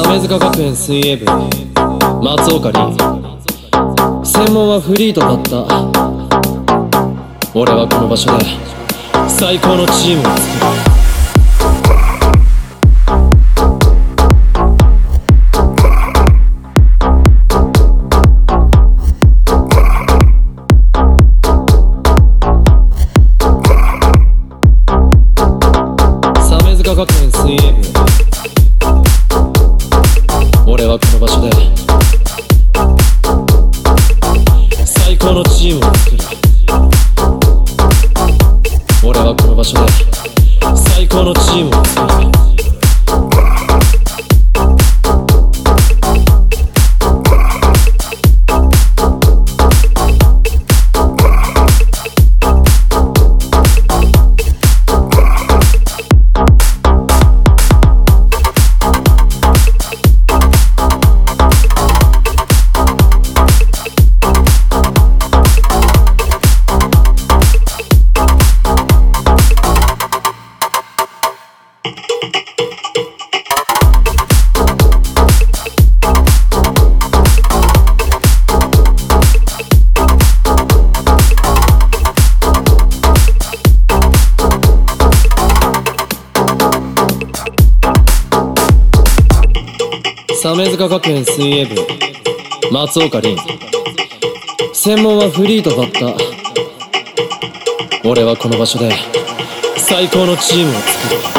鮫塚学園水泳部松岡凛。専門はフリートだった。俺はこの場所で最高のチームを作る。鮫塚学園水泳部、俺はこの場所で最高のチームを作る。俺はこの場所で最高のチームを作る。鮫塚学園水泳部松岡凛。専門はフリートだった。俺はこの場所で最高のチームを作る。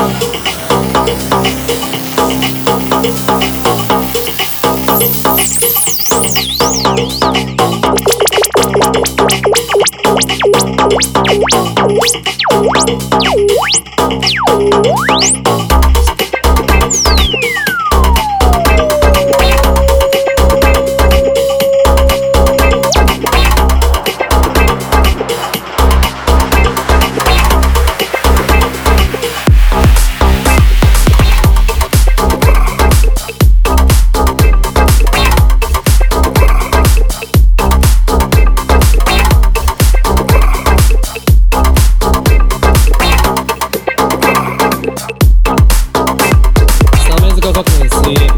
学園水泳部、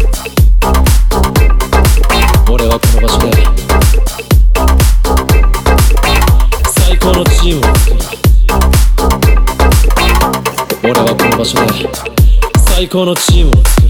俺はこの場所で最高のチームを作る。俺はこの場所で最高のチームを作る。